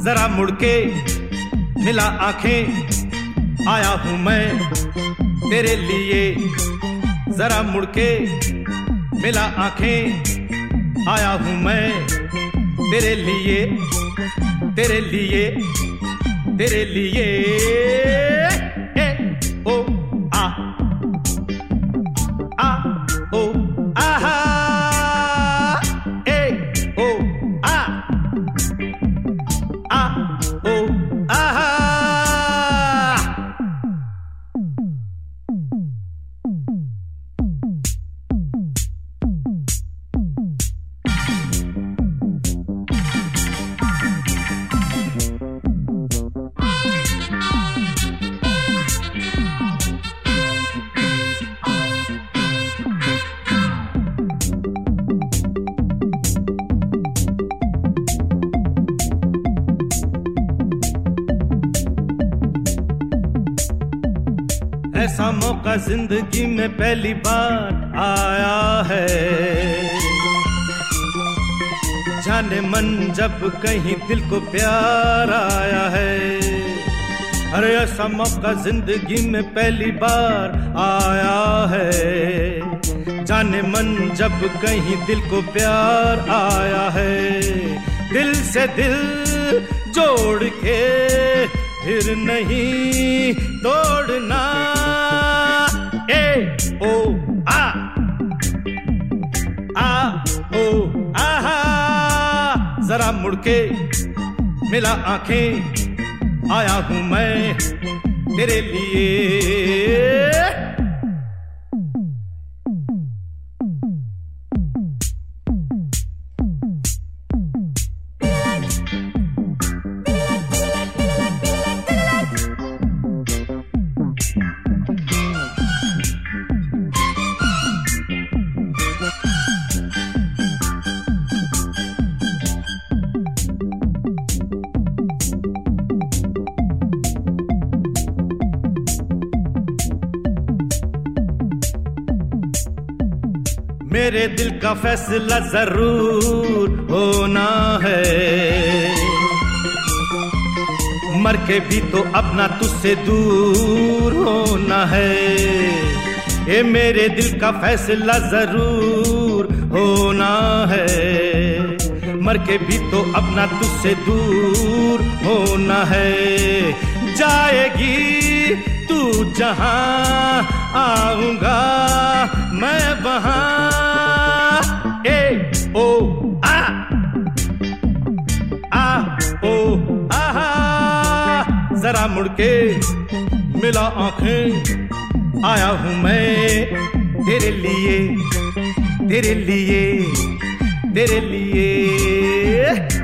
जरा मुड़ के मिला आंखें, आया हूं मैं तेरे लिए। जरा मुड़ के मिला आंखें, आया हूं मैं तेरे लिए, तेरे लिए, तेरे लिए। ए ओ आ ओ आहा, ए ओ आ ओ आहा। ऐसा मौका जिंदगी में पहली बार आया है, जाने मन जब कहीं दिल को प्यार आया है। अरे ऐसा मौका जिंदगी में पहली बार आया है, जाने मन जब कहीं दिल को प्यार आया है। दिल से दिल जोड़ के फिर नहीं तोड़ना। ए ओ आ ओ आहा। जरा मुड़ के मिला आंखें, आया हूं मैं तेरे लिए। मेरे दिल का फैसला जरूर होना है, मर के भी तो अपना तुझसे दूर होना है। ये मेरे दिल का फैसला जरूर होना है, मर के भी तो अपना तुझसे दूर होना है। जाएगी तू जहां, आऊंगा मैं वहां। ए ओ आ ओ आहा। जरा मुड़ के मिला आंखें, आया हूं मैं तेरे लिए, तेरे लिए, तेरे लिए।